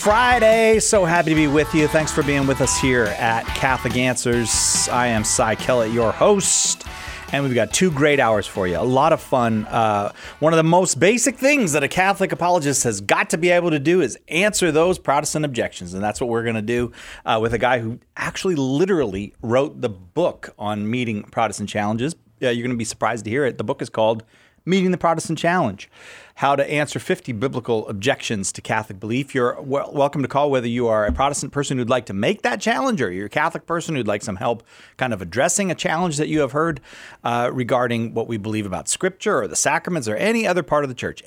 Friday. So happy to be with you. Thanks for being with us here at Catholic Answers. I am Cy Kellett, your host, and we've got 2 great hours for you. A lot of fun. One of the most basic things that a Catholic apologist has got to be able to do is answer those Protestant objections, and that's what we're going to do with a guy who actually literally wrote the book on meeting Protestant challenges. You're going to be surprised to hear it. The book is called Meeting the Protestant Challenge: How to Answer 50 Biblical Objections to Catholic Belief. You're welcome to call whether you are a Protestant person who'd like to make that challenge or you're a Catholic person who'd like some help kind of addressing a challenge that you have heard regarding what we believe about Scripture or the sacraments or any other part of the church.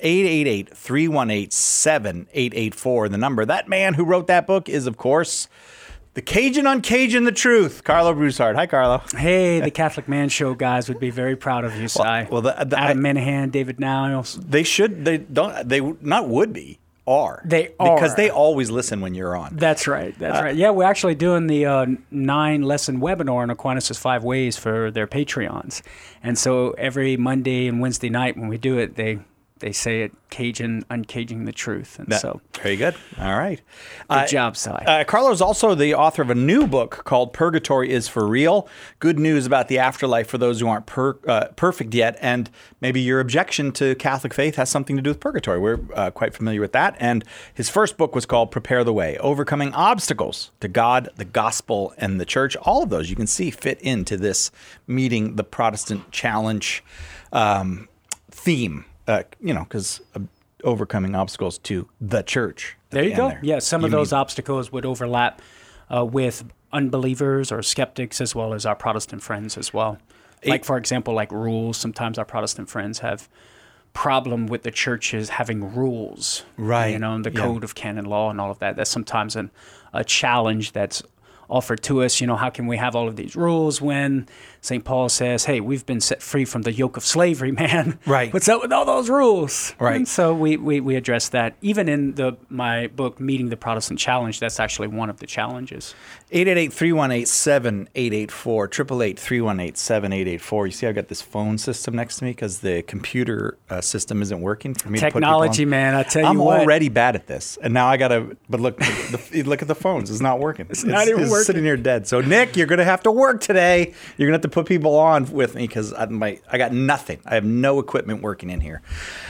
888-318-7884, the number. That man who wrote that book is, of course, the Cajun on Cajun the Truth, Carlo Broussard. Hi, Carlo. Hey, the Catholic Man Show guys would be very proud of you, Cy. Well, Adam Minahan, David Niles. They should. They don't. They not would be. Are. They are. Because they always listen when you're on. That's right. That's right. Yeah, we're actually doing the 9-lesson webinar on Aquinas' 5 Ways for their Patreons. And so every Monday and Wednesday night when we do it, they say it Cajun, uncaging the truth. And so very good. All right. Good job, Cy. Carlo is also the author of a new book called Purgatory is for Real. Good news about the afterlife for those who aren't perfect yet. And maybe your objection to Catholic faith has something to do with purgatory. We're quite familiar with that. And his first book was called Prepare the Way: Overcoming Obstacles to God, the Gospel, and the Church. All of those you can see fit into this Meeting the Protestant Challenge theme. Because overcoming obstacles to the church. There you go. Yeah, some of those obstacles would overlap with unbelievers or skeptics as well as our Protestant friends as well. Like, for example, like rules. Sometimes our Protestant friends have problem with the churches having rules. Right. The code of canon law and all of that. That's sometimes a challenge that's offered to us. How can we have all of these rules when St. Paul says, hey, we've been set free from the yoke of slavery, man. Right. What's up with all those rules? Right. And so we address that. Even in my book, Meeting the Protestant Challenge, that's actually one of the challenges. 888-318-7884, 888-318-7884. You see I've got this phone system next to me because the computer system isn't working for me Technology, to put people on. man, I tell you I'm what. already bad at this. And now I got to, but look, look at the phones. It's not working. It's not even working. It's sitting here dead. So, Nick, you're going to have to work today. You're going to have to put people on with me because I got nothing. I have no equipment working in here.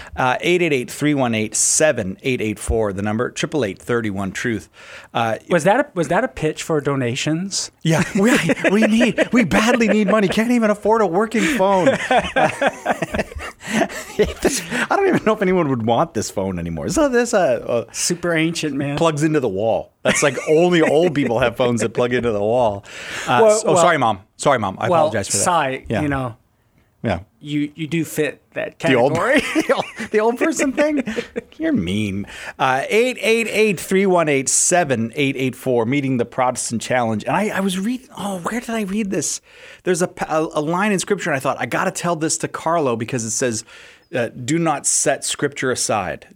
888-318-7884, the number, 888-31-TRUTH. Was that a pitch for donations? Yeah, we badly need money. Can't even afford a working phone. I don't even know if anyone would want this phone anymore. So this super ancient, man. Plugs into the wall. That's like only old people have phones that plug into the wall. Sorry, Mom. I apologize for that. Cy, Yeah. Yeah. You do fit that category. The old person thing? You're mean. 888-318-7884, Meeting the Protestant Challenge. And I was reading, where did I read this? There's a line in Scripture, and I thought, I got to tell this to Carlo because it says, do not set Scripture aside.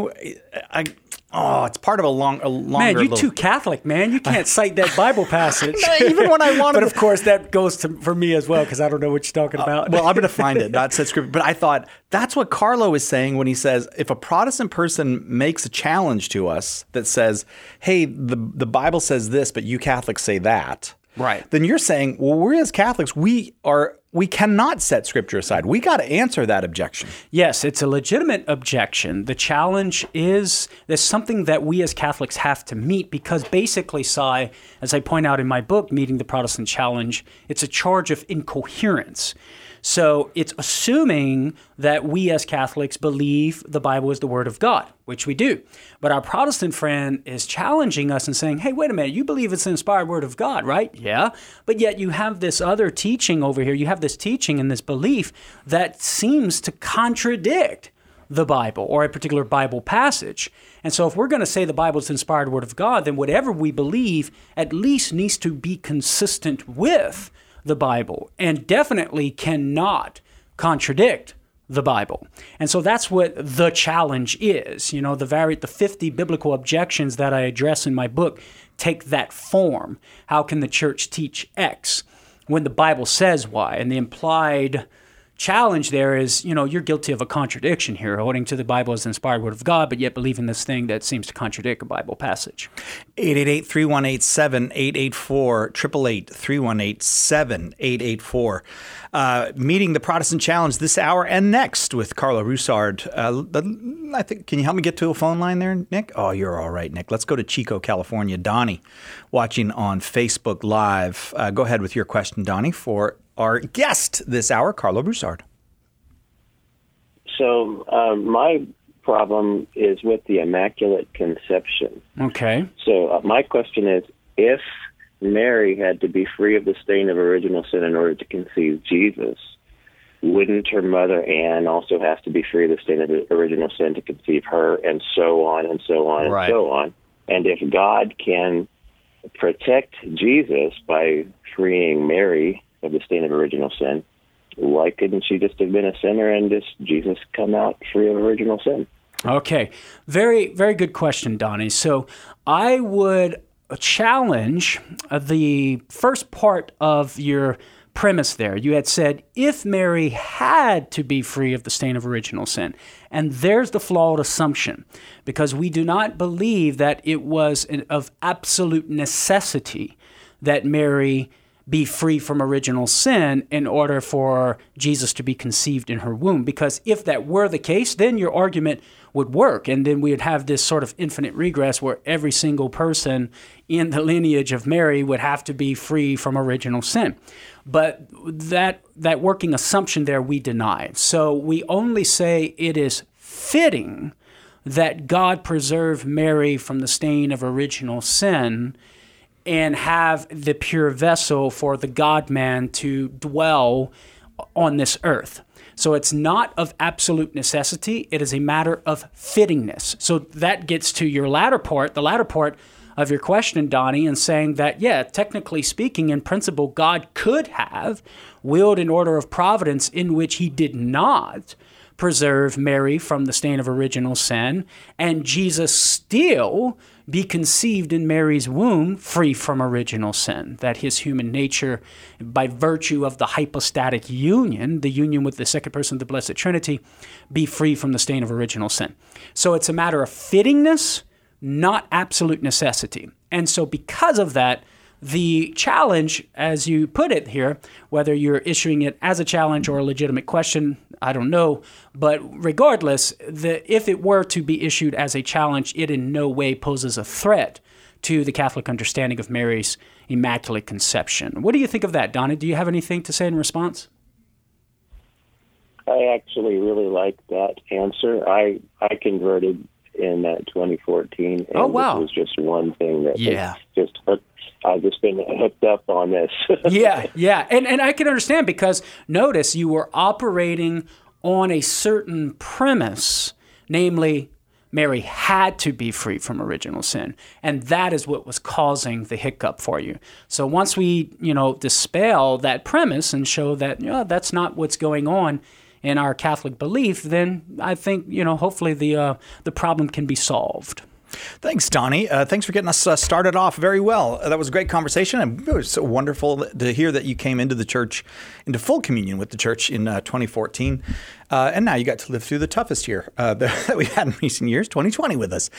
It's part of a longer. Man, you're too Catholic, man. You can't cite that Bible passage. Even when I wanted But of course, that goes for me as well because I don't know what you're talking about. Well, I'm going to find it, not set Scripture. But I thought that's what Carlo is saying when he says, if a Protestant person makes a challenge to us that says, hey, the Bible says this, but you Catholics say that. Right. Then you're saying, well, we as Catholics, we cannot set Scripture aside. We got to answer that objection. Yes, it's a legitimate objection. The challenge is there's something that we as Catholics have to meet because basically, Cy, as I point out in my book, Meeting the Protestant Challenge, it's a charge of incoherence. So it's assuming that we as Catholics believe the Bible is the Word of God, which we do. But our Protestant friend is challenging us and saying, hey, wait a minute, you believe it's the inspired Word of God, right? Yeah. But yet you have this other teaching over here. You have this teaching and this belief that seems to contradict the Bible or a particular Bible passage. And so if we're going to say the Bible is the inspired Word of God, then whatever we believe at least needs to be consistent with the Bible and definitely cannot contradict the Bible. And so that's what the challenge is. The 50 biblical objections that I address in my book take that form. How can the church teach X when the Bible says Y? And the implied challenge there is, you're guilty of a contradiction here, holding to the Bible as the inspired word of God, but yet believing this thing that seems to contradict a Bible passage. 888-318-7884, 888-318-7884. Meeting the Protestant Challenge this hour and next with Carla Roussard. I think, can you help me get to a phone line there, Nick? Oh, you're all right, Nick. Let's go to Chico, California. Donnie, watching on Facebook Live. Go ahead with your question, Donnie, for our guest this hour, Carla Roussard. So my problem is with the Immaculate Conception. Okay. So my question is, if Mary had to be free of the stain of original sin in order to conceive Jesus, wouldn't her mother Anne also have to be free of the stain of the original sin to conceive her, and so on and so on and so on? And if God can protect Jesus by freeing Mary of the stain of original sin, why couldn't she just have been a sinner and just Jesus come out free of original sin? Okay. Very, very good question, Donnie. So I would challenge the first part of your premise there. You had said, if Mary had to be free of the stain of original sin. And there's the flawed assumption, because we do not believe that it was of absolute necessity that Mary be free from original sin in order for Jesus to be conceived in her womb. Because if that were the case, then your argument would work, and then we would have this sort of infinite regress where every single person in the lineage of Mary would have to be free from original sin. But that working assumption there we deny. So we only say it is fitting that God preserve Mary from the stain of original sin and have the pure vessel for the God-man to dwell on this earth. So it's not of absolute necessity. It is a matter of fittingness. So that gets to your latter part, the latter part of your question, Donnie, and saying that, yeah, technically speaking, in principle, God could have willed an order of providence in which he did not preserve Mary from the stain of original sin, and Jesus still be conceived in Mary's womb free from original sin, that his human nature, by virtue of the hypostatic union, the union with the second person of the Blessed Trinity, be free from the stain of original sin. So it's a matter of fittingness, not absolute necessity. And so because of that, the challenge, as you put it here, whether you're issuing it as a challenge or a legitimate question, I don't know. But regardless, if it were to be issued as a challenge, it in no way poses a threat to the Catholic understanding of Mary's Immaculate Conception. What do you think of that, Donna? Do you have anything to say in response? I actually really like that answer. I converted in 2014, and oh, wow. This was just one thing that just hooked. I've just been hooked up on this. Yeah. And I can understand, because notice you were operating on a certain premise, namely Mary had to be free from original sin. And that is what was causing the hiccup for you. So once we, dispel that premise and show that, that's not what's going on in our Catholic belief, then I think, hopefully the problem can be solved. Thanks, Donnie. Thanks for getting us started off very well. That was a great conversation, and it was so wonderful to hear that you came into the church, into full communion with the church in 2014. And now you got to live through the toughest year that we've had in recent years, 2020 with us.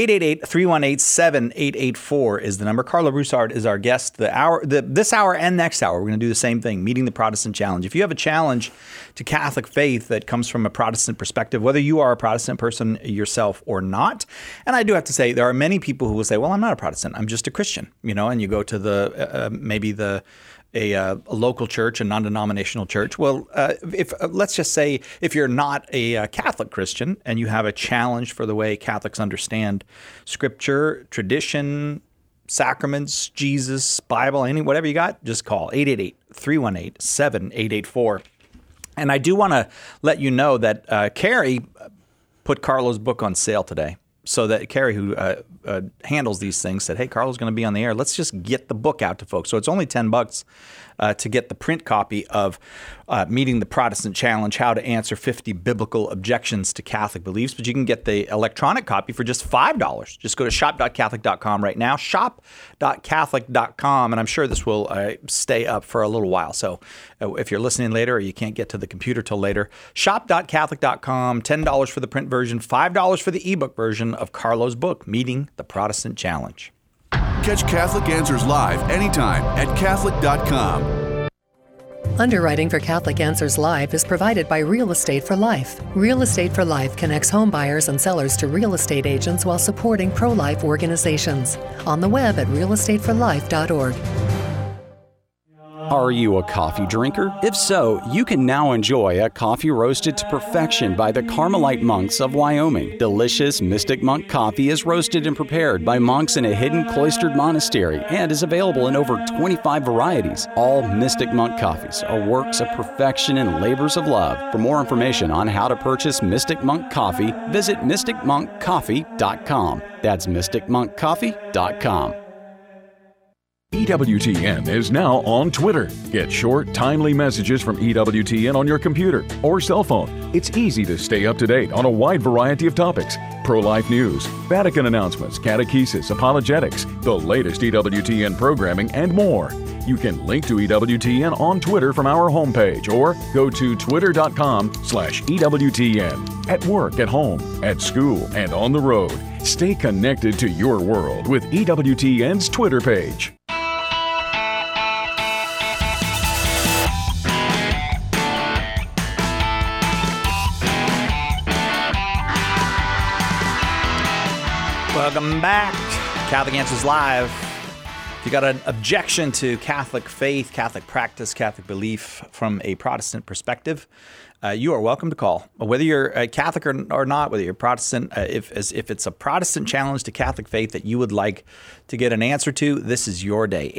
888-318-7884 is the number. Carla Roussard is our guest this hour and next hour. We're going to do the same thing, meeting the Protestant challenge. If you have a challenge to Catholic faith that comes from a Protestant perspective, whether you are a Protestant person yourself or not, and I do have to say there are many people who will say, well, I'm not a Protestant, I'm just a Christian, and you go to the a local church, a non-denominational church. Well, let's just say if you're not a Catholic Christian and you have a challenge for the way Catholics understand Scripture, tradition, sacraments, Jesus, Bible, whatever you got, just call 888-318-7884. And I do want to let you know that Carrie put Carlo's book on sale today. so that Carrie, who handles these things, said, hey, Carlo's going to be on the air. Let's just get the book out to folks. So it's only $10 to get the print copy of Meeting the Protestant Challenge, How to Answer 50 Biblical Objections to Catholic Beliefs. But you can get the electronic copy for just $5. Just go to shop.catholic.com right now, shop.catholic.com, and I'm sure this will stay up for a little while. So if you're listening later or you can't get to the computer till later, shop.catholic.com, $10 for the print version, $5 for the ebook version of Carlo's book, Meeting the Protestant Challenge. Catch Catholic Answers live anytime at Catholic.com. Underwriting for Catholic Answers Live is provided by Real Estate for Life. Real Estate for Life connects home buyers and sellers to real estate agents while supporting pro-life organizations. On the web at realestateforlife.org. Are you a coffee drinker? If so, you can now enjoy a coffee roasted to perfection by the Carmelite monks of Wyoming. Delicious Mystic Monk coffee is roasted and prepared by monks in a hidden cloistered monastery and is available in over 25 varieties. All Mystic Monk coffees are works of perfection and labors of love. For more information on how to purchase Mystic Monk coffee, visit mysticmonkcoffee.com. That's mysticmonkcoffee.com. EWTN is now on Twitter. Get short, timely messages from EWTN on your computer or cell phone. It's easy to stay up to date on a wide variety of topics. Pro-life news, Vatican announcements, catechesis, apologetics, the latest EWTN programming, and more. You can link to EWTN on Twitter from our homepage or go to twitter.com/EWTN. At work, at home, at school, and on the road. Stay connected to your world with EWTN's Twitter page. Welcome back. Catholic Answers Live. If you got an objection to Catholic faith, Catholic practice, Catholic belief from a Protestant perspective, you are welcome to call. Whether you're a Catholic or not, whether you're Protestant, if it's a Protestant challenge to Catholic faith that you would like to get an answer to, this is your day.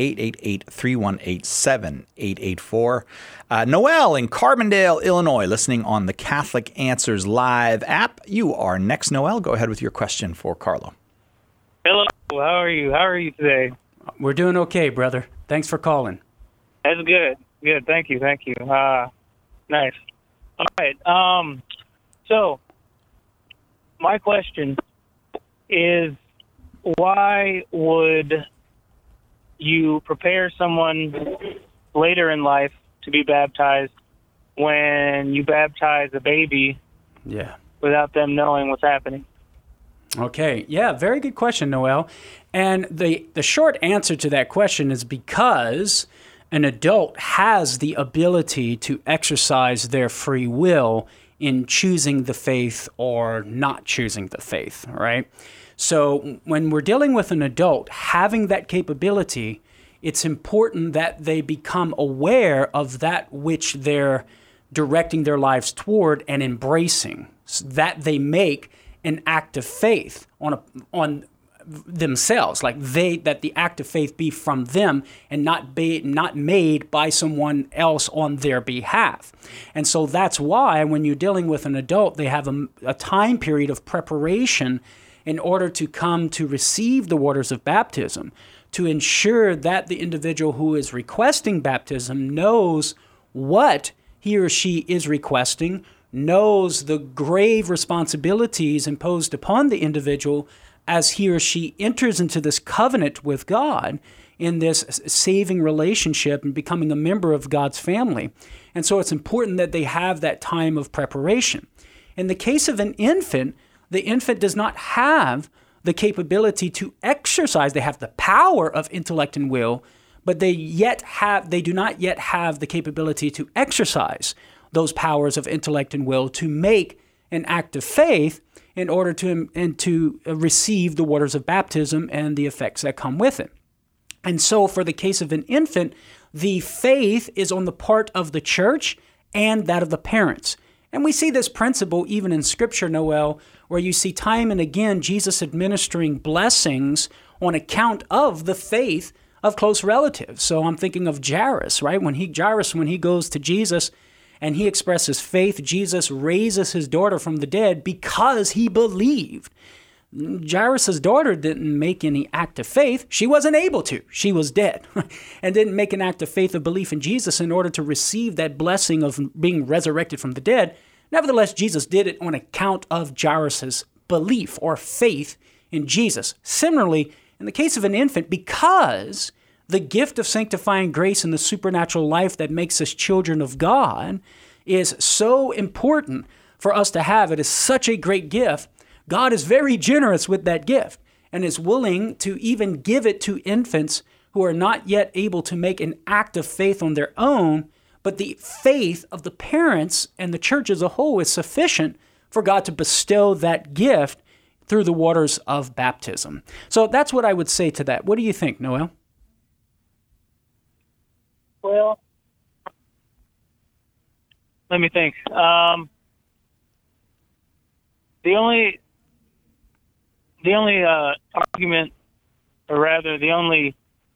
888-318-7884. Noel in Carbondale, Illinois, listening on the Catholic Answers Live app. You are next, Noel. Go ahead with your question for Carlo. Hello. How are you? How are you today? We're doing okay, brother. Thanks for calling. That's good. Good. Thank you. Thank you. Nice. All right. So my question is, why would you prepare someone later in life to be baptized when you baptize a baby without them knowing what's happening? Okay. Yeah, very good question, Noel. And the short answer to that question is because an adult has the ability to exercise their free will in choosing the faith or not choosing the faith, right? So when we're dealing with an adult having that capability, it's important that they become aware of that which they're directing their lives toward and embracing, so that they make an act of faith on themselves, that the act of faith be from them and not made by someone else on their behalf. And so that's why when you're dealing with an adult, they have a time period of preparation in order to come to receive the waters of baptism, to ensure that the individual who is requesting baptism knows what he or she is requesting, knows the grave responsibilities imposed upon the individual as he or she enters into this covenant with God in this saving relationship and becoming a member of God's family. And so it's important that they have that time of preparation. In the case of an infant, the infant does not have the capability to exercise. They have the power of intellect and will, but they do not yet have the capability to exercise those powers of intellect and will to make an act of faith in order to receive the waters of baptism and the effects that come with it. And so for the case of an infant, the faith is on the part of the church and that of the parents. And we see this principle even in Scripture, Noel, where you see time and again Jesus administering blessings on account of the faith of close relatives. So I'm thinking of Jairus, right? When he goes to Jesus and he expresses faith, Jesus raises his daughter from the dead because he believed Jairus' daughter didn't make any act of faith. She wasn't able to. She was dead and didn't make an act of faith of belief in Jesus in order to receive that blessing of being resurrected from the dead. Nevertheless, Jesus did it on account of Jairus' belief or faith in Jesus. Similarly, in the case of an infant, because the gift of sanctifying grace and the supernatural life that makes us children of God is so important for us to have, it is such a great gift, God is very generous with that gift and is willing to even give it to infants who are not yet able to make an act of faith on their own, but the faith of the parents and the church as a whole is sufficient for God to bestow that gift through the waters of baptism. So that's what I would say to that. What do you think, Noel? Well, let me think. The only argument, or rather, the only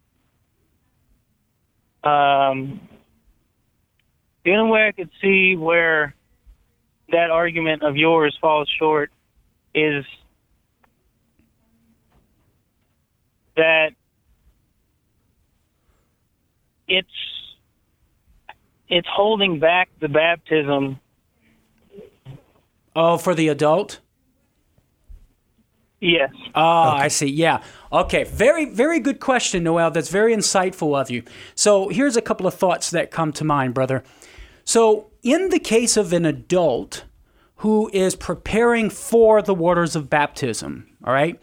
way I could see where that argument of yours falls short is that it's holding back the baptism. Oh, for the adult? Yes. Oh, okay. I see. Yeah. Okay. Very, very good question, Noel. That's very insightful of you. So here's a couple of thoughts that come to mind, brother. So in the case of an adult who is preparing for the waters of baptism, all right,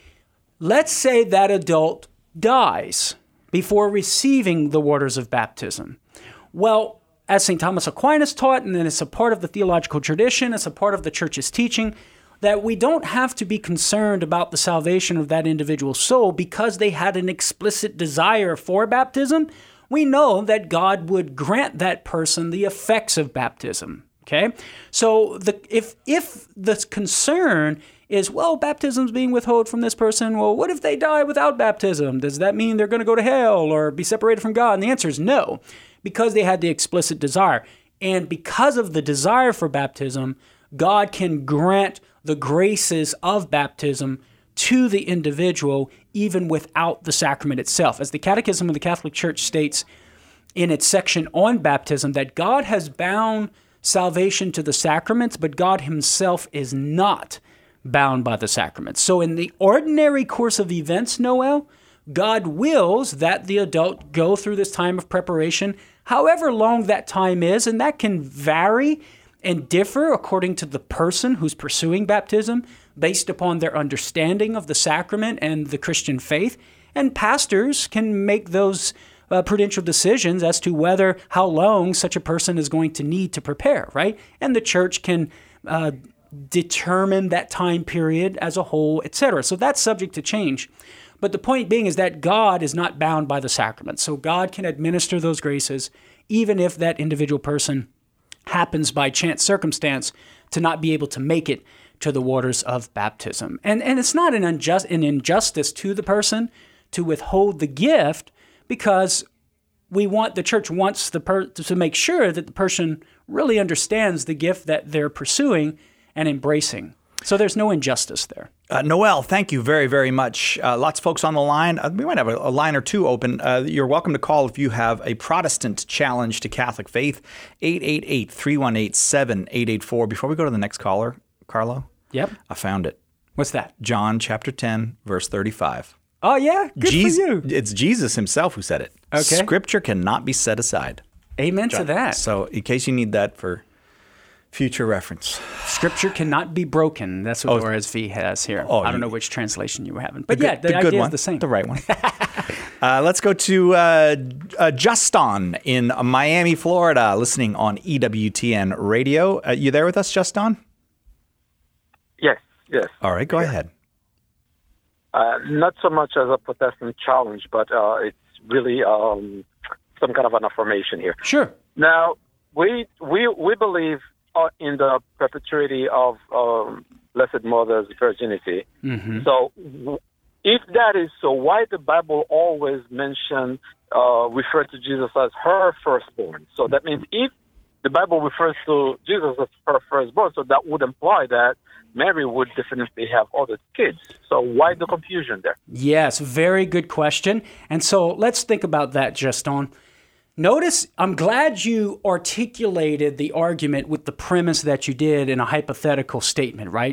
let's say that adult dies before receiving the waters of baptism. Well, as St. Thomas Aquinas taught, and then it's a part of the theological tradition, it's a part of the church's teaching, that we don't have to be concerned about the salvation of that individual soul because they had an explicit desire for baptism. We know that God would grant that person the effects of baptism. Okay? So if the concern is, well, baptism's being withheld from this person, well, what if they die without baptism? Does that mean they're going to go to hell or be separated from God? And the answer is no, because they had the explicit desire. And because of the desire for baptism, God can grant the graces of baptism to the individual even without the sacrament itself. As the Catechism of the Catholic Church states in its section on baptism, that God has bound salvation to the sacraments, but God himself is not bound by the sacraments. So in the ordinary course of events, Noel, God wills that the adult go through this time of preparation, however long that time is, and that can vary and differ according to the person who's pursuing baptism based upon their understanding of the sacrament and the Christian faith. And pastors can make those prudential decisions as to how long such a person is going to need to prepare, right? And the church can determine that time period as a whole, etc. So that's subject to change. But the point being is that God is not bound by the sacrament. So God can administer those graces even if that individual person happens by chance circumstance to not be able to make it to the waters of baptism. And it's not an injustice to the person to withhold the gift, because the church wants to make sure that the person really understands the gift that they're pursuing and embracing. So there's no injustice there. Noel, thank you very, very much. Lots of folks on the line. We might have a line or two open. You're welcome to call if you have a Protestant challenge to Catholic faith, 888-318-7884. Before we go to the next caller, Carlo? Yep. I found it. What's that? John chapter 10, verse 35. Oh, yeah? Good for you. It's Jesus himself who said it. Okay. Scripture cannot be set aside. Amen to that. So in case you need that for future reference. Scripture cannot be broken. That's what RSV has here. I don't know which translation you were having. But the idea is the same. The right one. Let's go to Justin in Miami, Florida, listening on EWTN radio. You there with us, Justin? Yes. All right, go ahead. Not so much as a Protestant challenge, but it's really some kind of an affirmation here. Sure. Now, we believe in the perpetuity of Blessed Mother's virginity. Mm-hmm. So if that is so, why the Bible always refer to Jesus as her firstborn? So that means if the Bible refers to Jesus as her firstborn, so that would imply that Mary would definitely have other kids. So why the confusion there? Yes, very good question. And so let's think about that, Justin. Notice, I'm glad you articulated the argument with the premise that you did in a hypothetical statement, right?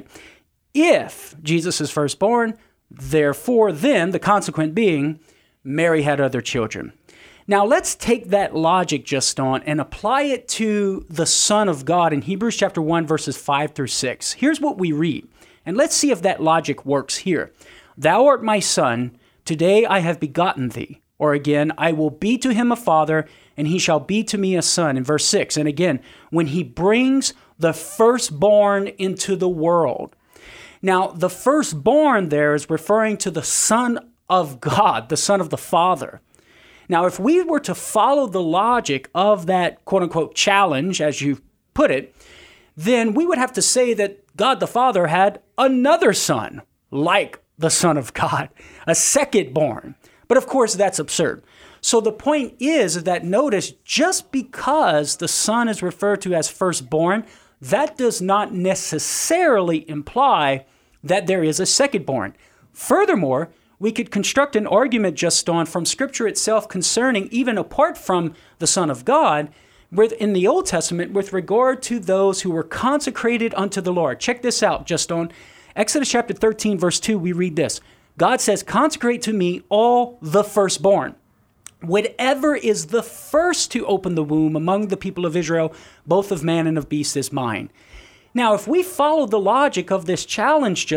If Jesus is firstborn, therefore then, the consequent being, Mary had other children. Now let's take that logic, Justin, and apply it to the Son of God in Hebrews chapter 1, verses 5 through 6. Here's what we read, and let's see if that logic works here. Thou art my son, today I have begotten thee. Or again, I will be to him a father, and he shall be to me a son. In verse 6, and again, when he brings the firstborn into the world. Now, the firstborn there is referring to the Son of God, the Son of the Father. Now, if we were to follow the logic of that quote-unquote challenge, as you put it, then we would have to say that God the Father had another son, like the Son of God, a second-born. But of course, that's absurd. So the point is that notice, just because the Son is referred to as firstborn, that does not necessarily imply that there is a secondborn. Furthermore, we could construct an argument just from Scripture itself concerning, even apart from the Son of God, in the Old Testament with regard to those who were consecrated unto the Lord. Check this out, just on Exodus chapter 13, verse 2, we read this. God says, consecrate to me all the firstborn. Whatever is the first to open the womb among the people of Israel, both of man and of beast, is mine. Now, if we follow the logic of this challenge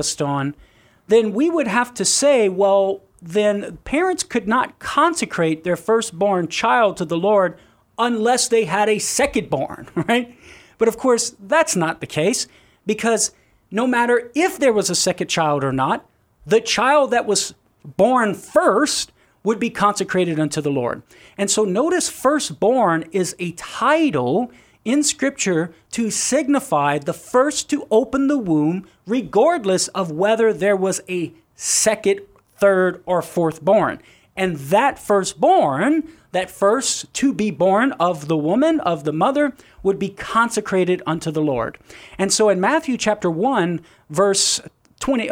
then we would have to say, well, then parents could not consecrate their firstborn child to the Lord unless they had a secondborn, right? But of course, that's not the case, because no matter if there was a second child or not, the child that was born first would be consecrated unto the Lord. And so notice firstborn is a title in Scripture to signify the first to open the womb, regardless of whether there was a second, third, or fourth born. And that firstborn, that first to be born of the woman, of the mother, would be consecrated unto the Lord. And so in Matthew chapter 1, verse 20,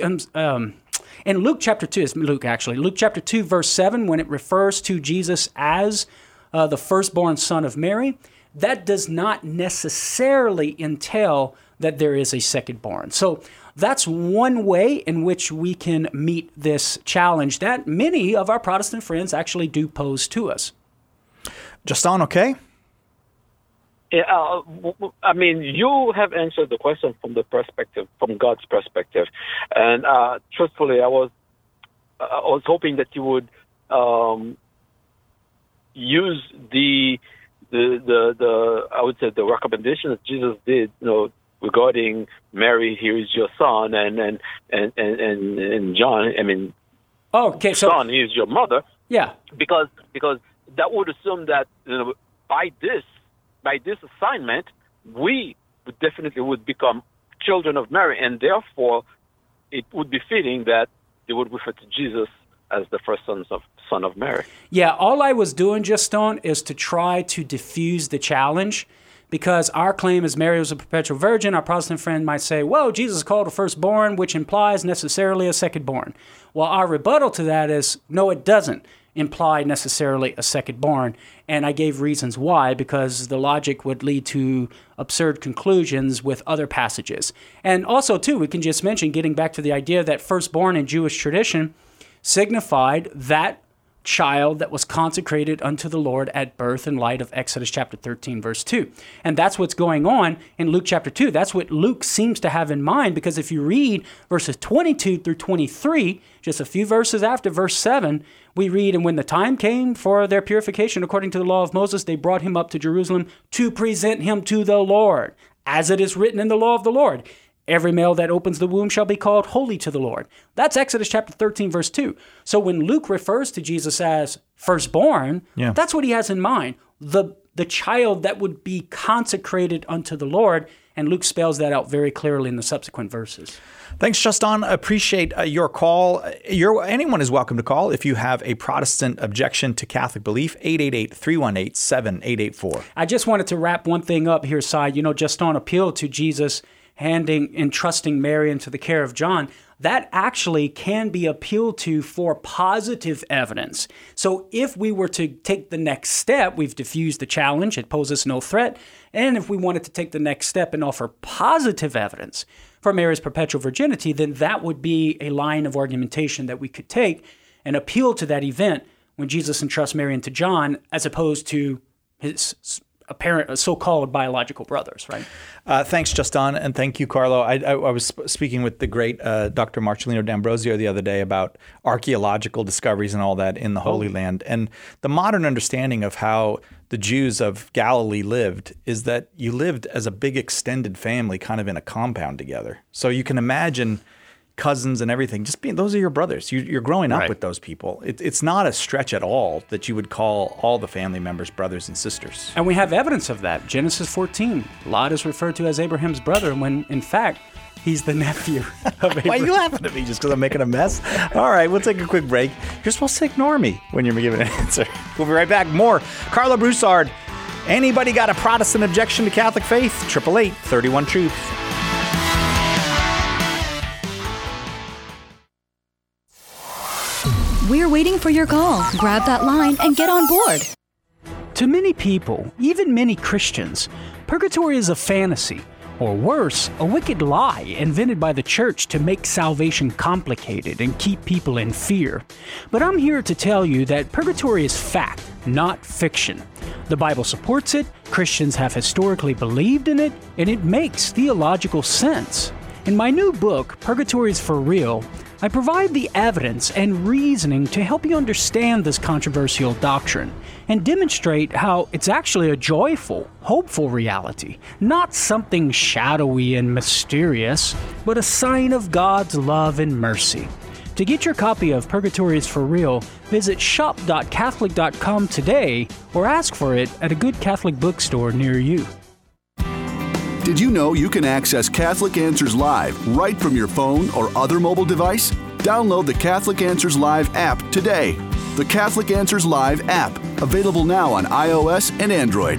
in Luke chapter 2, it's Luke actually, Luke chapter 2, verse 7, when it refers to Jesus as the firstborn son of Mary, that does not necessarily entail that there is a secondborn. So that's one way in which we can meet this challenge that many of our Protestant friends actually do pose to us. Justin, okay? Yeah, I mean, you have answered the question from the perspective, from God's perspective, and truthfully, I was hoping that you would use the I would say the recommendation that Jesus did, regarding Mary, here is your son, and John, I mean, okay, so son, he is your mother. Yeah, because that would assume that by this assignment, we definitely would become children of Mary, and therefore it would be fitting that they would refer to Jesus as the first son of Mary. Yeah, all I was doing, Justin, is to try to diffuse the challenge, because our claim is Mary was a perpetual virgin. Our Protestant friend might say, well, Jesus is called a firstborn, which implies necessarily a secondborn. Well, our rebuttal to that is, no, it doesn't imply necessarily a secondborn. And I gave reasons why, because the logic would lead to absurd conclusions with other passages. And also, too, we can just mention, getting back to the idea that firstborn in Jewish tradition signified that child that was consecrated unto the Lord at birth in light of Exodus chapter 13, verse 2. And that's what's going on in Luke chapter 2. That's what Luke seems to have in mind, because if you read verses 22 through 23, just a few verses after verse 7, we read, and when the time came for their purification according to the law of Moses, they brought him up to Jerusalem to present him to the Lord, as it is written in the law of the Lord. Every male that opens the womb shall be called holy to the Lord. That's Exodus chapter 13, verse 2. So when Luke refers to Jesus as firstborn, that's what he has in mind. The the child that would be consecrated unto the Lord. And Luke spells that out very clearly in the subsequent verses. Thanks, Justin. Appreciate your call. Anyone is welcome to call if you have a Protestant objection to Catholic belief, 888-318-7884. I just wanted to wrap one thing up here, Si. Justin appealed to Jesus entrusting Mary into the care of John. That actually can be appealed to for positive evidence. So if we were to take the next step, we've diffused the challenge, it poses no threat. And if we wanted to take the next step and offer positive evidence for Mary's perpetual virginity, then that would be a line of argumentation that we could take and appeal to that event when Jesus entrusts Mary into John, as opposed to his apparent so-called biological brothers, right? Thanks, Justin, and thank you, Carlo. I was speaking with the great Dr. Marcellino D'Ambrosio the other day about archaeological discoveries and all that in the Holy Land. And the modern understanding of how the Jews of Galilee lived is that you lived as a big extended family kind of in a compound together. So you can imagine cousins and everything, those are your brothers. You're growing up with those people. It's not a stretch at all that you would call all the family members brothers and sisters. And we have evidence of that. Genesis 14, Lot is referred to as Abraham's brother when, in fact, he's the nephew of Abraham. Why are you laughing at me just because I'm making a mess? All right, we'll take a quick break. You're supposed to ignore me when you're giving an answer. We'll be right back. More Carlo Broussard. Anybody got a Protestant objection to Catholic faith? 888-31-TRUTH. We're waiting for your call. Grab that line and get on board. To many people, even many Christians, purgatory is a fantasy, or worse, a wicked lie invented by the church to make salvation complicated and keep people in fear. But I'm here to tell you that purgatory is fact, not fiction. The Bible supports it, Christians have historically believed in it, and it makes theological sense. In my new book, Purgatory is for Real, I provide the evidence and reasoning to help you understand this controversial doctrine and demonstrate how it's actually a joyful, hopeful reality, not something shadowy and mysterious, but a sign of God's love and mercy. To get your copy of Purgatory is for Real, visit shop.catholic.com today or ask for it at a good Catholic bookstore near you. Did you know you can access Catholic Answers Live right from your phone or other mobile device? Download the Catholic Answers Live app today. The Catholic Answers Live app, available now on iOS and Android.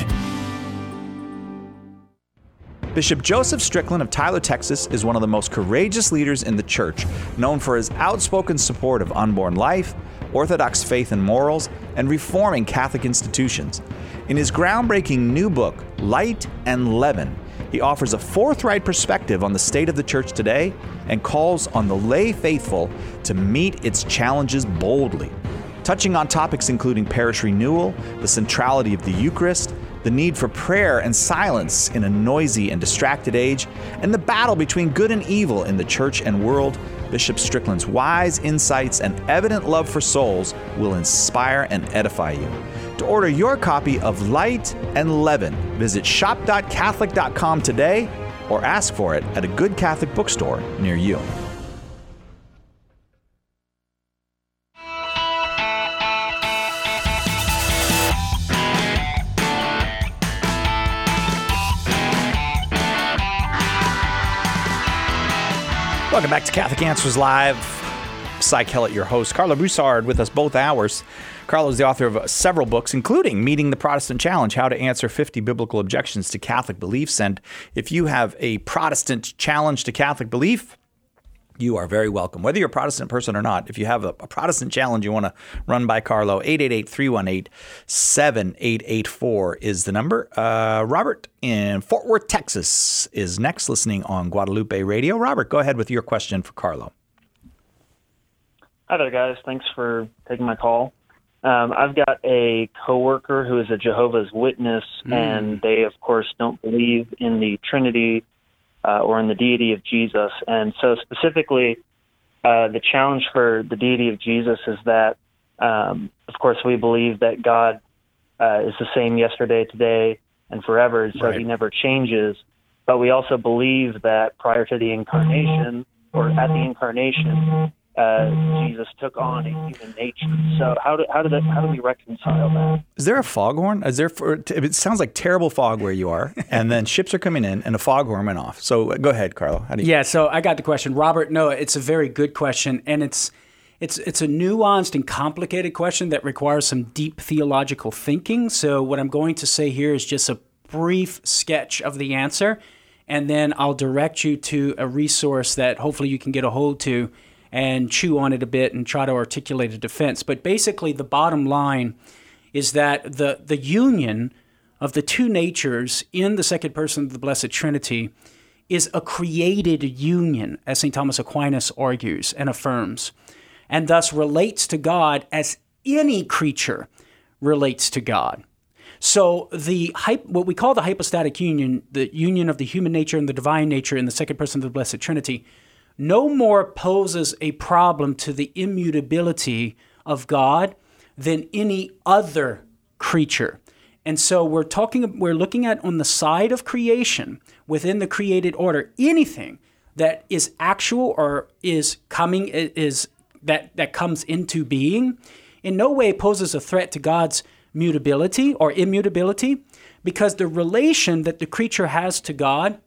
Bishop Joseph Strickland of Tyler, Texas, is one of the most courageous leaders in the church, known for his outspoken support of unborn life, Orthodox faith and morals, and reforming Catholic institutions. In his groundbreaking new book, Light and Leaven, he offers a forthright perspective on the state of the church today and calls on the lay faithful to meet its challenges boldly. Touching on topics including parish renewal, the centrality of the Eucharist, the need for prayer and silence in a noisy and distracted age, and the battle between good and evil in the church and world, Bishop Strickland's wise insights and evident love for souls will inspire and edify you. To order your copy of Light and Leaven, visit shop.catholic.com today or ask for it at a good Catholic bookstore near you. Welcome back to Catholic Answers Live. Cy Kellett, your host. Carlo Broussard with us both hours. Carlo is the author of several books, including Meeting the Protestant Challenge, How to Answer 50 Biblical Objections to Catholic Beliefs. And if you have a Protestant challenge to Catholic belief, you are very welcome, whether you're a Protestant person or not. If you have a Protestant challenge you want to run by Carlo, 888-318-7884 is the number. Robert in Fort Worth, Texas is next, listening on Guadalupe Radio. Robert, go ahead with your question for Carlo. Hi there, guys. Thanks for taking my call. I've got a coworker who is a Jehovah's Witness, and they, of course, don't believe in the Trinity or in the deity of Jesus. And so specifically, the challenge for the deity of Jesus is that, of course, we believe that God is the same yesterday, today, and forever, so he never changes. But we also believe that prior to the incarnation, or at the incarnation, Jesus took on a human nature. So how do we reconcile that? Is there a foghorn? It sounds like terrible fog where you are, and then ships are coming in, and a foghorn went off. So go ahead, Carlo. Yeah, so I got the question. Robert, no, it's a very good question, and it's a nuanced and complicated question that requires some deep theological thinking. So what I'm going to say here is just a brief sketch of the answer, and then I'll direct you to a resource that hopefully you can get a hold to and chew on it a bit and try to articulate a defense. But basically, the bottom line is that the union of the two natures in the second person of the Blessed Trinity is a created union, as St. Thomas Aquinas argues and affirms, and thus relates to God as any creature relates to God. So what we call the hypostatic union, the union of the human nature and the divine nature in the second person of the Blessed Trinity, no more poses a problem to the immutability of God than any other creature. And so we're looking at, on the side of creation, within the created order, anything that is actual or is coming, that comes into being, in no way poses a threat to God's mutability or immutability, because the relation that the creature has to God,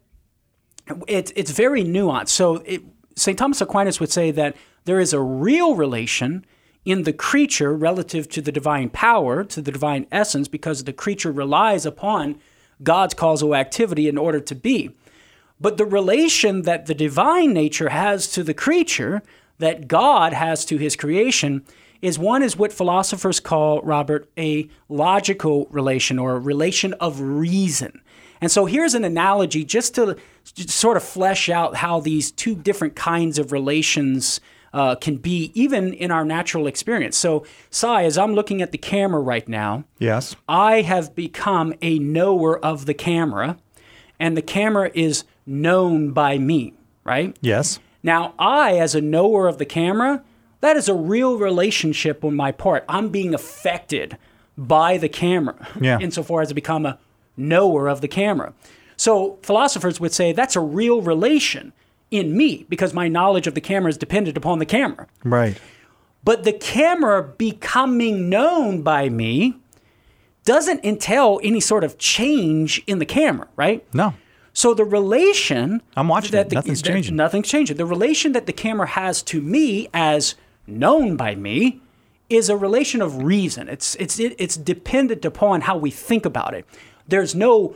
it's very nuanced. So St. Thomas Aquinas would say that there is a real relation in the creature relative to the divine power, to the divine essence, because the creature relies upon God's causal activity in order to be. But the relation that the divine nature has to the creature, that God has to his creation, is what philosophers call, Robert, a logical relation, or a relation of reason. And so here's an analogy just to sort of flesh out how these two different kinds of relations can be, even in our natural experience. So, Sai, as I'm looking at the camera right now, yes, I have become a knower of the camera, and the camera is known by me, right? Yes. Now, I, as a knower of the camera, that is a real relationship on my part. I'm being affected by the camera insofar as to become a knower of the camera. So philosophers would say that's a real relation in me, because my knowledge of the camera is dependent upon the camera. Right. But the camera becoming known by me doesn't entail any sort of change in the camera, right? No. So the relation... I'm watching it. Nothing's changing. Nothing's changing. The relation that the camera has to me as known by me is a relation of reason. It's dependent upon how we think about it. There's no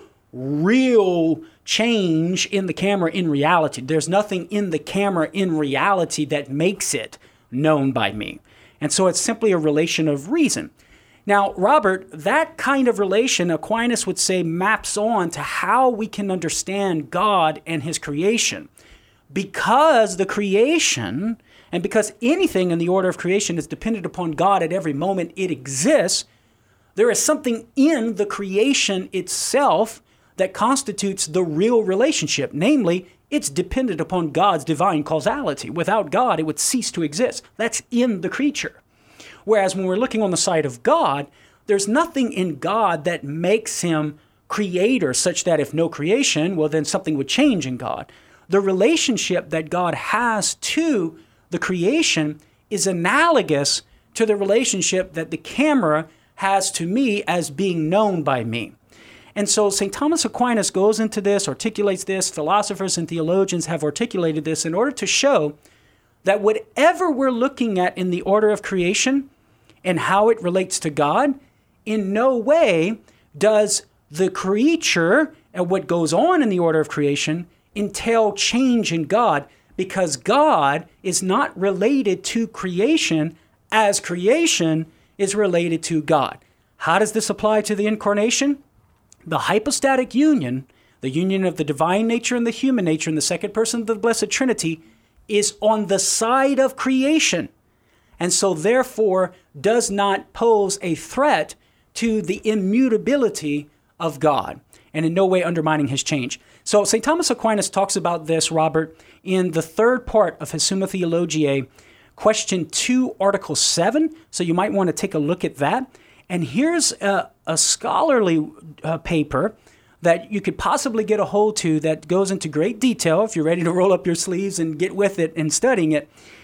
real change in the camera in reality. There's nothing in the camera in reality that makes it known by me. And so it's simply a relation of reason. Now, Robert, that kind of relation, Aquinas would say, maps on to how we can understand God and his creation. Because the creation, and because anything in the order of creation is dependent upon God at every moment it exists, there is something in the creation itself that constitutes the real relationship. Namely, it's dependent upon God's divine causality. Without God, it would cease to exist. That's in the creature. Whereas when we're looking on the side of God, there's nothing in God that makes him creator, such that if no creation, well, then something would change in God. The relationship that God has to the creation is analogous to the relationship that the camera has to me as being known by me. And so St. Thomas Aquinas goes into this, articulates this. Philosophers and theologians have articulated this in order to show that whatever we're looking at in the order of creation and how it relates to God, in no way does the creature and what goes on in the order of creation entail change in God, because God is not related to creation as creation is related to God. How does this apply to the incarnation? The hypostatic union, the union of the divine nature and the human nature in the second person of the Blessed Trinity, is on the side of creation, and so therefore does not pose a threat to the immutability of God, and in no way undermining his change. So St. Thomas Aquinas talks about this, Robert, in the third part of his Summa Theologiae, question 2, article 7. So you might want to take a look at that. And here's a scholarly paper that you could possibly get a hold to that goes into great detail if you're ready to roll up your sleeves and get with it and studying it.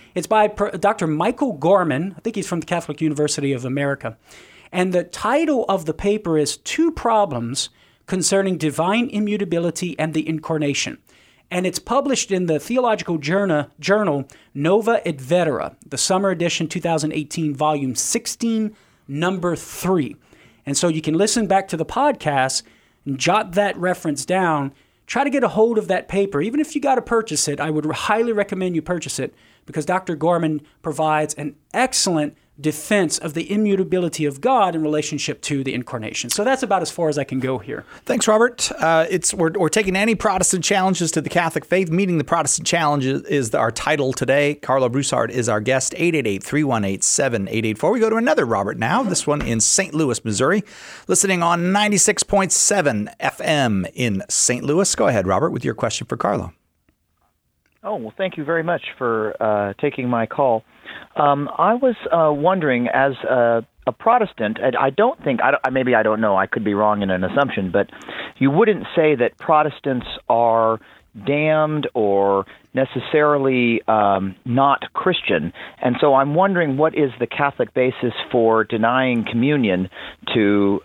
It's by Dr. Michael Gorman. I think he's from the Catholic University of America. And the title of the paper is Two Problems Concerning Divine Immutability and the Incarnation. And it's published in the theological journal Nova et Vetera, the summer edition 2018, volume 16, number 3. And so you can listen back to the podcast and jot that reference down. Try to get a hold of that paper. Even if you got to purchase it, I would highly recommend you purchase it because Dr. Gorman provides an excellent defense of the immutability of God in relationship to the incarnation. So that's about as far as I can go here. Thanks, Robert. We're taking any Protestant challenges to the Catholic faith. Meeting the Protestant challenges is our title today. Carlo Broussard is our guest. 888-318-7884. We go to another Robert now. This one in St. Louis, Missouri, listening on 96.7 FM in St. Louis. Go ahead, Robert, with your question for Carlo. Oh, well, thank you very much for taking my call. I was wondering, as a Protestant, and I don't think, maybe I don't know, I could be wrong in an assumption, but you wouldn't say that Protestants are damned or necessarily not Christian. And so I'm wondering, what is the Catholic basis for denying communion to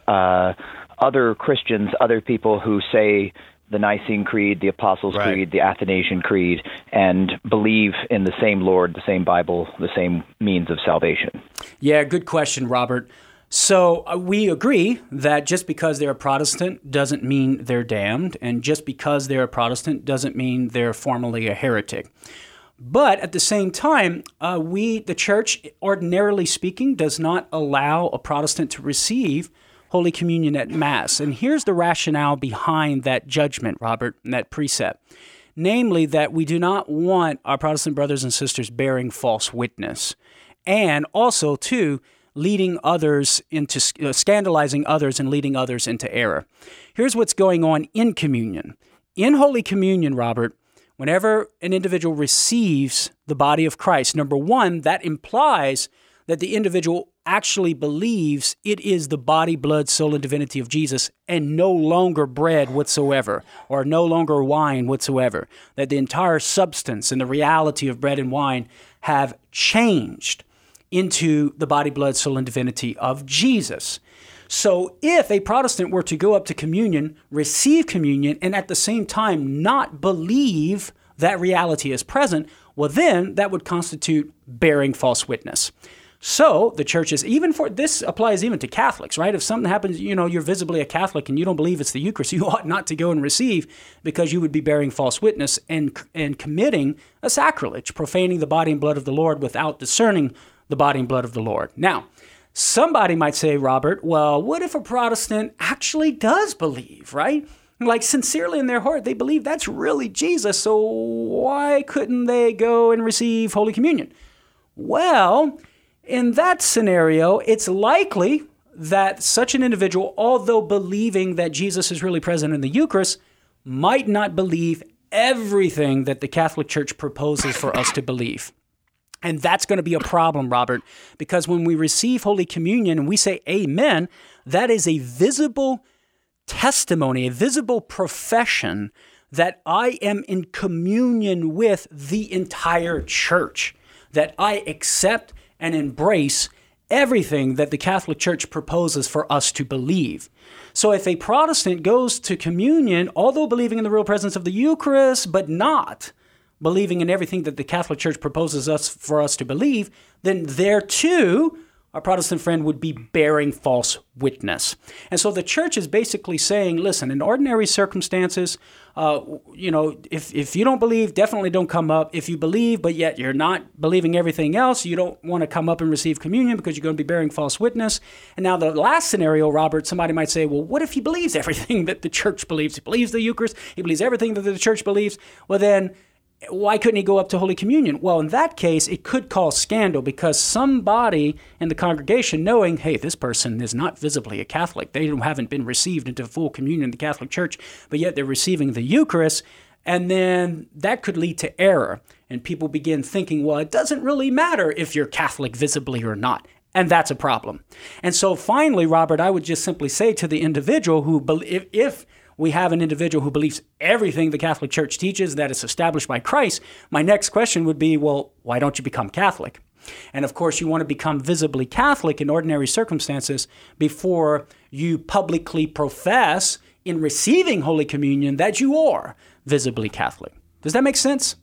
other Christians, other people who say the Nicene Creed, the Apostles' Creed, the Athanasian Creed, and believe in the same Lord, the same Bible, the same means of salvation? Yeah, good question, Robert. So we agree that just because they're a Protestant doesn't mean they're damned, and just because they're a Protestant doesn't mean they're formally a heretic. But at the same time, the Church, ordinarily speaking, does not allow a Protestant to receive Holy Communion at Mass. And here's the rationale behind that judgment, Robert, and that precept. Namely, that we do not want our Protestant brothers and sisters bearing false witness. And also, too, leading others into, scandalizing others and leading others into error. Here's what's going on in communion. In Holy Communion, Robert, whenever an individual receives the body of Christ, number one, that implies that the individual actually believes it is the body, blood, soul, and divinity of Jesus and no longer bread whatsoever or no longer wine whatsoever, that the entire substance and the reality of bread and wine have changed into the body, blood, soul, and divinity of Jesus. So if a Protestant were to go up to communion, receive communion, and at the same time not believe that reality is present, well then that would constitute bearing false witness. So the Church is, this applies even to Catholics, right? If something happens, you're visibly a Catholic and you don't believe it's the Eucharist, you ought not to go and receive because you would be bearing false witness and committing a sacrilege, profaning the body and blood of the Lord without discerning the body and blood of the Lord. Now, somebody might say, Robert, well, what if a Protestant actually does believe, right? Like sincerely in their heart, they believe that's really Jesus, so why couldn't they go and receive Holy Communion? Well, in that scenario, it's likely that such an individual, although believing that Jesus is really present in the Eucharist, might not believe everything that the Catholic Church proposes for us to believe. And that's going to be a problem, Robert, because when we receive Holy Communion and we say amen, that is a visible testimony, a visible profession that I am in communion with the entire Church, that I accept and embrace everything that the Catholic Church proposes for us to believe. So if a Protestant goes to communion, although believing in the real presence of the Eucharist, but not believing in everything that the Catholic Church proposes for us to believe, then there too, our Protestant friend would be bearing false witness. And so the Church is basically saying, listen, in ordinary circumstances, if you don't believe, definitely don't come up. If you believe, but yet you're not believing everything else, you don't want to come up and receive communion because you're going to be bearing false witness. And now the last scenario, Robert, somebody might say, well, what if he believes everything that the Church believes? He believes the Eucharist, he believes everything that the Church believes. Well, then why couldn't he go up to Holy Communion? Well, in that case, it could cause scandal because somebody in the congregation knowing, hey, this person is not visibly a Catholic. They haven't been received into full communion in the Catholic Church, but yet they're receiving the Eucharist. And then that could lead to error. And people begin thinking, well, it doesn't really matter if you're Catholic visibly or not. And that's a problem. And so finally, Robert, I would just simply say to the individual who, if we have an individual who believes everything the Catholic Church teaches that is established by Christ, my next question would be, well, why don't you become Catholic? And of course, you want to become visibly Catholic in ordinary circumstances before you publicly profess in receiving Holy Communion that you are visibly Catholic. Does that make sense?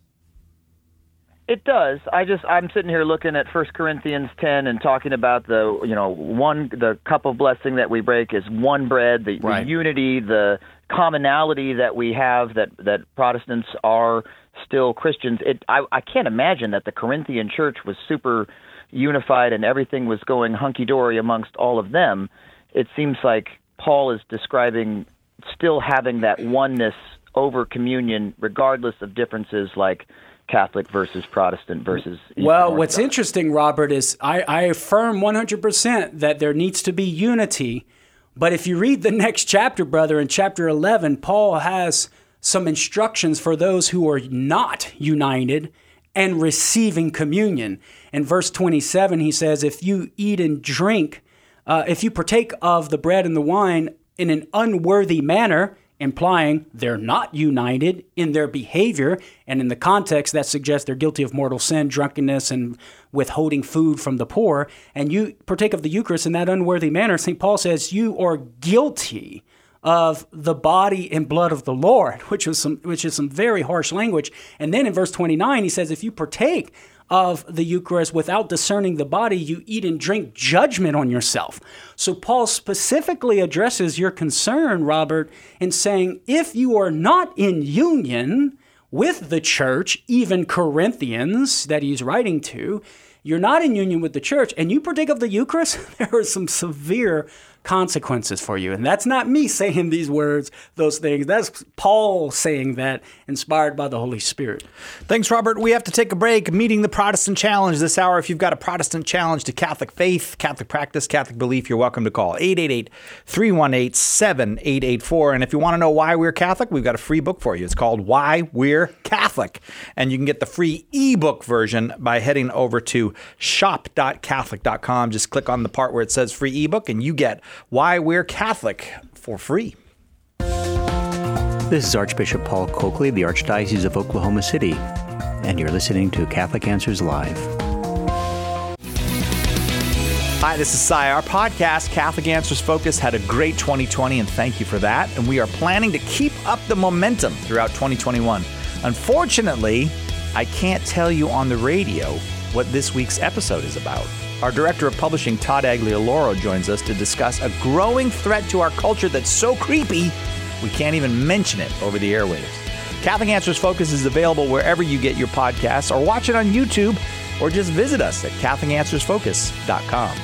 It does. I'm sitting here looking at 1 Corinthians 10 and talking about the cup of blessing that we break is one bread, the unity, the commonality that we have, that Protestants are still Christians. I can't imagine that the Corinthian church was super unified and everything was going hunky-dory amongst all of them. It seems like Paul is describing still having that oneness over communion regardless of differences like Catholic versus Protestant versus Eastern Well, what's interesting, Robert, is I affirm 100% that there needs to be unity. But if you read the next chapter, brother, in chapter 11, Paul has some instructions for those who are not united and receiving communion. In verse 27, he says, if you eat and drink, if you partake of the bread and the wine in an unworthy manner, implying they're not united in their behavior, and in the context that suggests they're guilty of mortal sin, drunkenness, and withholding food from the poor, and you partake of the Eucharist in that unworthy manner, St. Paul says you are guilty of the body and blood of the Lord, which is some very harsh language. And then in verse 29, he says, if you partake of the Eucharist without discerning the body, you eat and drink judgment on yourself. So Paul specifically addresses your concern, Robert, in saying, if you are not in union with the church, even Corinthians that he's writing to, you're not in union with the church, and you partake of the Eucharist, there are some severe consequences for you. And that's not me saying these words, those things. That's Paul saying that, inspired by the Holy Spirit. Thanks, Robert. We have to take a break. Meeting the Protestant Challenge this hour. If you've got a Protestant challenge to Catholic faith, Catholic practice, Catholic belief, you're welcome to call 888-318-7884. And if you want to know why we're Catholic, we've got a free book for you. It's called Why We're Catholic. And you can get the free ebook version by heading over to shop.catholic.com. Just click on the part where it says free ebook and you get Why We're Catholic for free. This is Archbishop Paul Coakley, the Archdiocese of Oklahoma City, and you're listening to Catholic Answers Live. Hi, this is Cy. Our podcast, Catholic Answers Focus, had a great 2020, and thank you for that. And we are planning to keep up the momentum throughout 2021. Unfortunately, I can't tell you on the radio what this week's episode is about. Our Director of Publishing, Todd Aglioloro, joins us to discuss a growing threat to our culture that's so creepy, we can't even mention it over the airwaves. Catholic Answers Focus is available wherever you get your podcasts, or watch it on YouTube, or just visit us at CatholicAnswersFocus.com.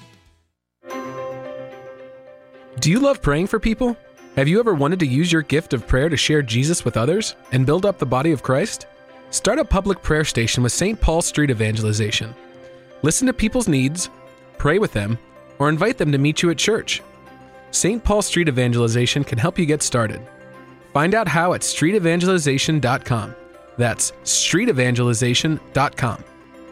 Do you love praying for people? Have you ever wanted to use your gift of prayer to share Jesus with others and build up the body of Christ? Start a public prayer station with St. Paul Street Evangelization. Listen to people's needs, pray with them, or invite them to meet you at church. St. Paul Street Evangelization can help you get started. Find out how at streetevangelization.com. That's streetevangelization.com.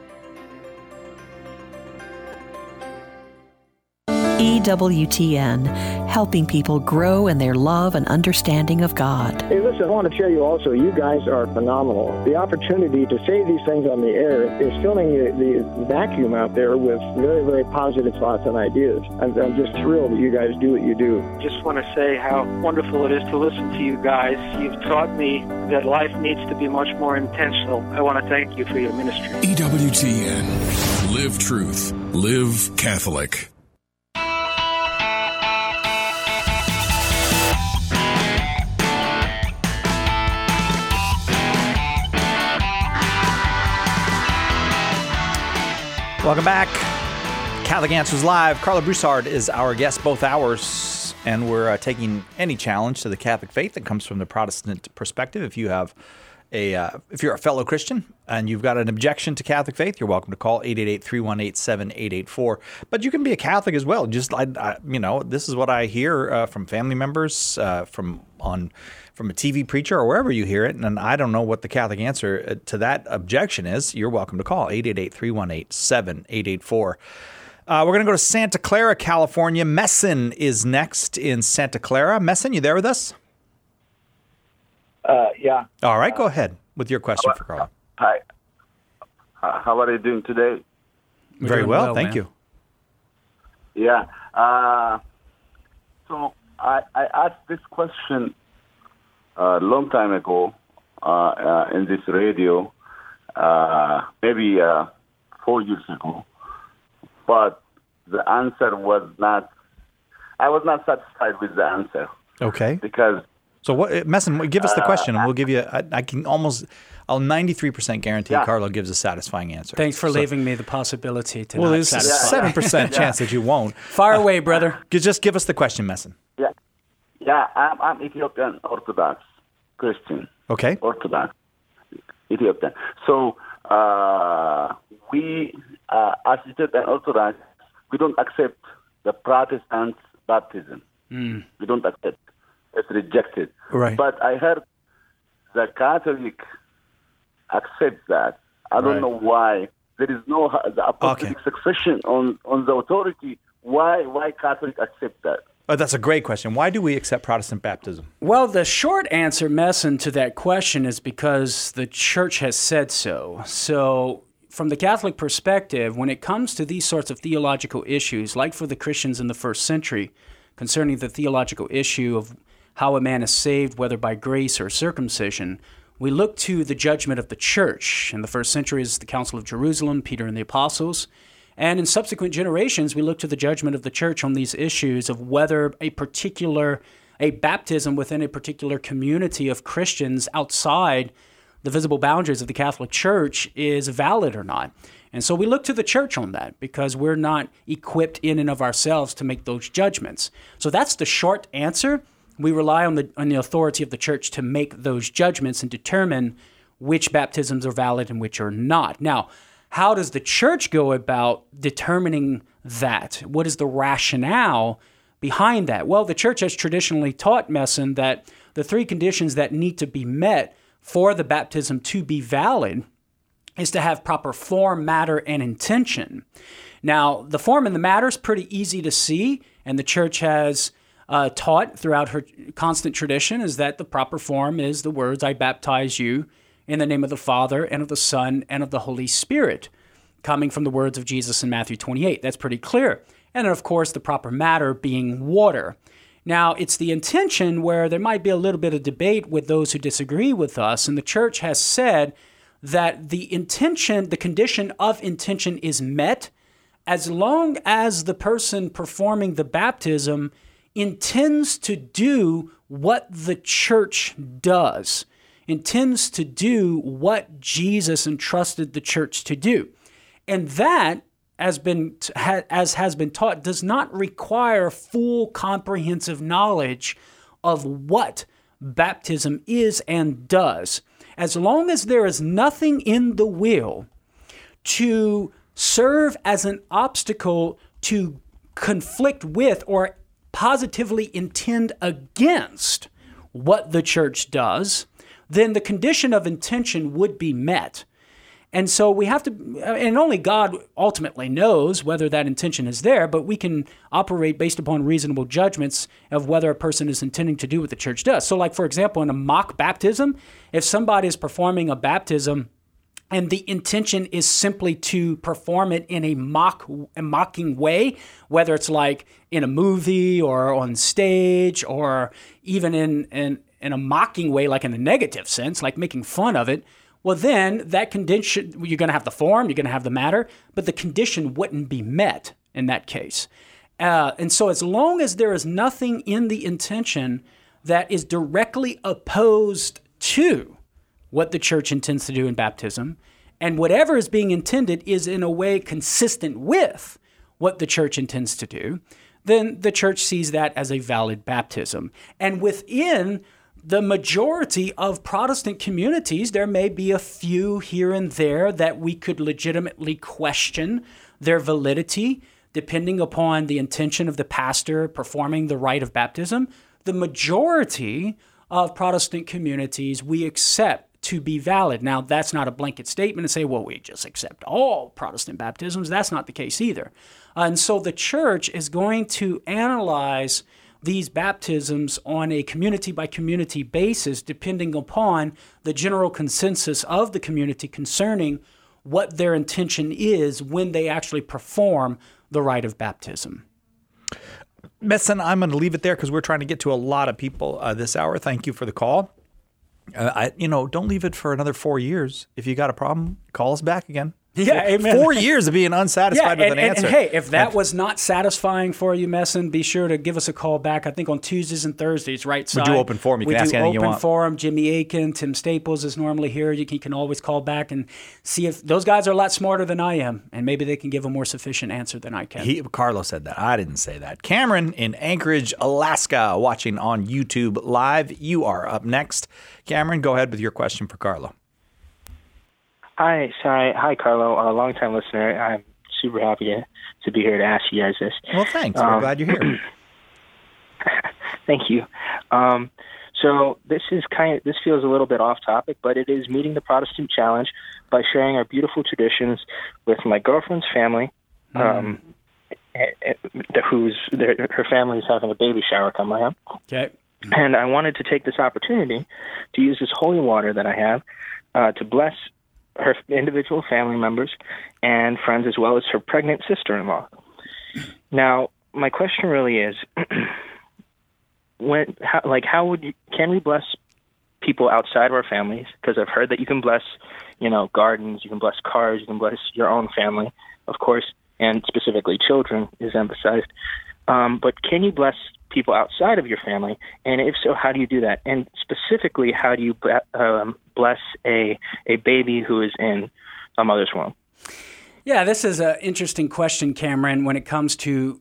EWTN, helping people grow in their love and understanding of God. Hey, listen, I want to tell you also, you guys are phenomenal. The opportunity to say these things on the air is filling the vacuum out there with very, very positive thoughts and ideas. I'm just thrilled that you guys do what you do. Just want to say how wonderful it is to listen to you guys. You've taught me that life needs to be much more intentional. I want to thank you for your ministry. EWTN. Live truth. Live Catholic. Welcome back. Catholic Answers Live. Carla Broussard is our guest both hours, and we're taking any challenge to the Catholic faith that comes from the Protestant perspective. If you have if you're a fellow Christian and you've got an objection to Catholic faith, you're welcome to call 888-318-7884. But you can be a Catholic as well. Just this is what I hear from family members, from a TV preacher or wherever you hear it, and I don't know what the Catholic answer to that objection is. You're welcome to call 888-318-7884. We're going to go to Santa Clara, California. Messin is next in Santa Clara. Messin, you there with us? Yeah. All right, go ahead with your question for Carl. Hi. How are you doing today? Very well, thank you. Yeah. So I asked this question a long time ago in this radio, maybe 4 years ago, but the answer was not. I was not satisfied with the answer. Okay. Because. So what, Messon, give us the question, and we'll give you. I'll 93% guarantee Carlo gives a satisfying answer. Thanks for leaving me the possibility to. Well, there's a 7% chance that you won't. Fire away, brother. Just give us the question, Messon. Yeah. I'm Ethiopian Orthodox Christian. Okay. Orthodox Ethiopian. So we, as Ethiopian Orthodox, we don't accept the Protestant baptism. We don't accept. It's rejected. Right. But I heard the Catholic accept that. I don't know why. There is no the apostolic succession on the authority. Why Catholic accept that? Oh, that's a great question. Why do we accept Protestant baptism? Well, the short answer, Messon, to that question is because the Church has said so. So from the Catholic perspective, when it comes to these sorts of theological issues, like for the Christians in the first century, concerning the theological issue of how a man is saved, whether by grace or circumcision, we look to the judgment of the Church. In the first century is the Council of Jerusalem, Peter and the Apostles. And in subsequent generations, we look to the judgment of the Church on these issues of whether a baptism within a particular community of Christians outside the visible boundaries of the Catholic Church is valid or not. And so we look to the Church on that because we're not equipped in and of ourselves to make those judgments. So that's the short answer. We rely on the authority of the Church to make those judgments and determine which baptisms are valid and which are not. Now, how does the Church go about determining that? What is the rationale behind that? Well, the Church has traditionally taught, Messon, that the three conditions that need to be met for the baptism to be valid is to have proper form, matter, and intention. Now, the form and the matter is pretty easy to see, and the Church has taught throughout her constant tradition is that the proper form is the words, I baptize you in the name of the Father and of the Son and of the Holy Spirit, coming from the words of Jesus in Matthew 28. That's pretty clear. And of course, the proper matter being water. Now, it's the intention where there might be a little bit of debate with those who disagree with us, and the Church has said that the intention, the condition of intention is met as long as the person performing the baptism intends to do what the Church does, intends to do what Jesus entrusted the Church to do. And that, as has been taught, does not require full comprehensive knowledge of what baptism is and does. As long as there is nothing in the will to serve as an obstacle to conflict with or positively intend against what the Church does, then the condition of intention would be met. And so we have to, and only God ultimately knows whether that intention is there, but we can operate based upon reasonable judgments of whether a person is intending to do what the Church does. So like, for example, in a mock baptism, if somebody is performing a baptism and the intention is simply to perform it in a mocking way, whether it's like in a movie or on stage or even in a mocking way, like in a negative sense, like making fun of it, well, then that condition, you're going to have the form, you're going to have the matter, but the condition wouldn't be met in that case. And so as long as there is nothing in the intention that is directly opposed to what the Church intends to do in baptism, and whatever is being intended is in a way consistent with what the Church intends to do, then the Church sees that as a valid baptism. And within the majority of Protestant communities, there may be a few here and there that we could legitimately question their validity, depending upon the intention of the pastor performing the rite of baptism. The majority of Protestant communities we accept to be valid. Now, that's not a blanket statement to say, well, we just accept all Protestant baptisms. That's not the case either. And so the Church is going to analyze these baptisms on a community-by-community basis, depending upon the general consensus of the community concerning what their intention is when they actually perform the rite of baptism. Messon, I'm going to leave it there because we're trying to get to a lot of people this hour. Thank you for the call. Don't leave it for another 4 years. If you got a problem, call us back again. Yeah, amen. 4 years of being unsatisfied with an answer. And hey, if that was not satisfying for you, Messon, be sure to give us a call back. I think on Tuesdays and Thursdays, right side. We do open forum. You can ask anything you want. We do open forum. Jimmy Aiken, Tim Staples is normally here. You can always call back and see if those guys are a lot smarter than I am, and maybe they can give a more sufficient answer than I can. Carlos said that. I didn't say that. Cameron in Anchorage, Alaska, watching on YouTube Live. You are up next. Cameron, go ahead with your question for Carlo. Hi, sorry. Hi, Carlo. A long-time listener. I'm super happy to be here to ask you guys this. Well, thanks. We're glad you're here. Thank you. So this feels a little bit off topic, but it is meeting the Protestant challenge by sharing our beautiful traditions with my girlfriend's family, her family is having a baby shower coming up. Okay. And I wanted to take this opportunity to use this holy water that I have to bless her individual family members and friends, as well as her pregnant sister-in-law. Now, my question really is, can we bless people outside of our families? Because I've heard that you can bless, gardens, you can bless cars, you can bless your own family, of course, and specifically children is emphasized. But can you bless people outside of your family? And if so, how do you do that? And specifically, how do you bless a baby who is in a mother's womb? Yeah, this is an interesting question, Cameron, when it comes to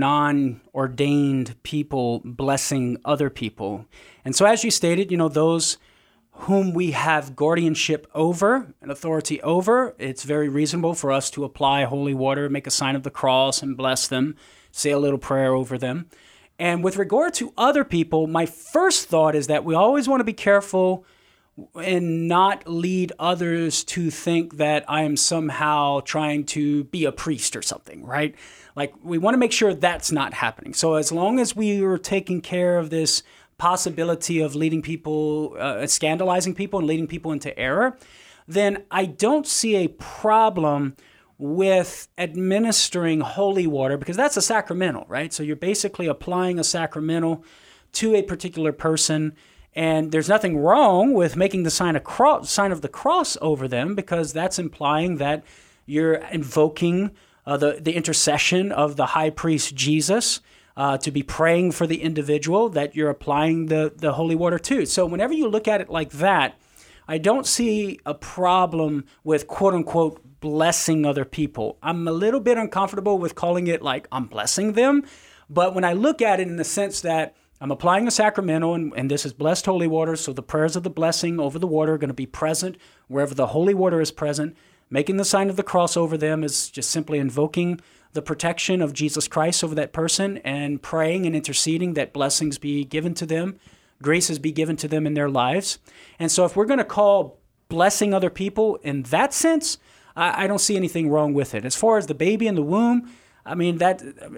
non-ordained people blessing other people. And so as you stated, those whom we have guardianship over and authority over, it's very reasonable for us to apply holy water, make a sign of the cross, and bless them, say a little prayer over them. And with regard to other people, my first thought is that we always want to be careful and not lead others to think that I am somehow trying to be a priest or something, right? Like, we want to make sure that's not happening. So as long as we are taking care of this possibility of leading people, scandalizing people and leading people into error, then I don't see a problem with administering holy water, because that's a sacramental, right? So you're basically applying a sacramental to a particular person, and there's nothing wrong with making the sign of the cross over them, because that's implying that you're invoking the intercession of the high priest Jesus to be praying for the individual that you're applying the holy water to. So whenever you look at it like that, I don't see a problem with quote-unquote blessing other people. I'm a little bit uncomfortable with calling it like I'm blessing them, but when I look at it in the sense that I'm applying a sacramental, and this is blessed holy water, so the prayers of the blessing over the water are going to be present wherever the holy water is present. Making the sign of the cross over them is just simply invoking the protection of Jesus Christ over that person and praying and interceding that blessings be given to them, graces be given to them in their lives. And so if we're going to call blessing other people in that sense, I don't see anything wrong with it. As far as the baby in the womb, I mean, that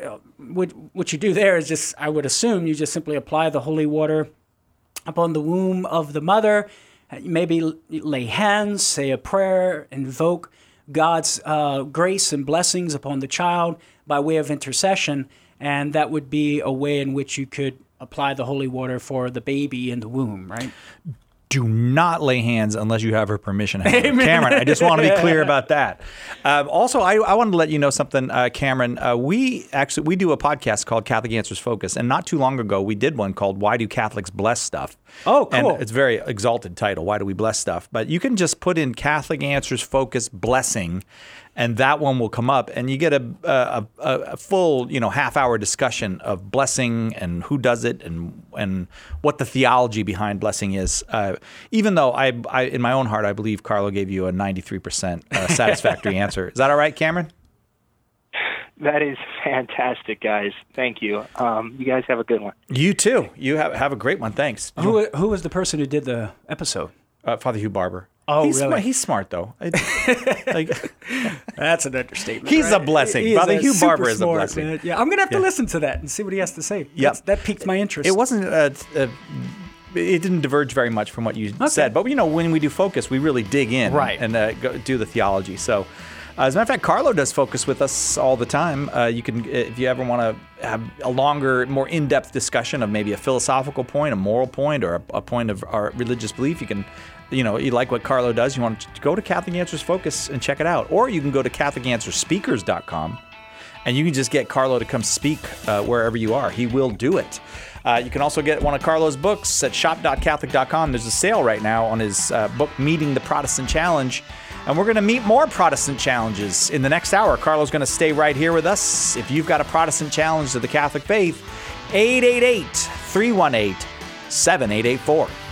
what you do there is just, I would assume, you just simply apply the holy water upon the womb of the mother, maybe lay hands, say a prayer, invoke God's grace and blessings upon the child by way of intercession, and that would be a way in which you could apply the holy water for the baby in the womb, right? Do not lay hands unless you have her permission. Cameron, I just want to be clear about that. Also, I wanted to let you know something, Cameron. We do a podcast called Catholic Answers Focus, and not too long ago we did one called Why Do Catholics Bless Stuff? Oh, cool. And it's a very exalted title, Why Do We Bless Stuff? But you can just put in Catholic Answers Focus blessing, and that one will come up, and you get a full half-hour discussion of blessing and who does it and what the theology behind blessing is. Even though I in my own heart I believe Carlo gave you a 93% satisfactory answer. Is that all right, Cameron? That is fantastic, guys. Thank you. You guys have a good one. You too. You have a great one. Thanks. Who was the person who did the episode? Father Hugh Barber. Oh, he's really? Smart. He's smart, though. That's an understatement. He's right? a blessing. He Brother Hugh super Barber is a smart, blessing. man. Yeah, I'm going to have to listen to that and see what he has to say. Yep. That piqued my interest. It wasn't... it didn't diverge very much from what you said. But, when we do Focus, we really dig in and go do the theology. So, as a matter of fact, Carlo does Focus with us all the time. You can, if you ever want to have a longer, more in-depth discussion of maybe a philosophical point, a moral point, or a point of our religious belief, you can... you like what Carlo does, you want to go to Catholic Answers Focus and check it out. Or you can go to CatholicAnswersSpeakers.com and you can just get Carlo to come speak wherever you are. He will do it. You can also get one of Carlo's books at shop.catholic.com. There's a sale right now on his book, Meeting the Protestant Challenge. And we're going to meet more Protestant challenges in the next hour. Carlo's going to stay right here with us. If you've got a Protestant challenge to the Catholic faith, 888-318-7884.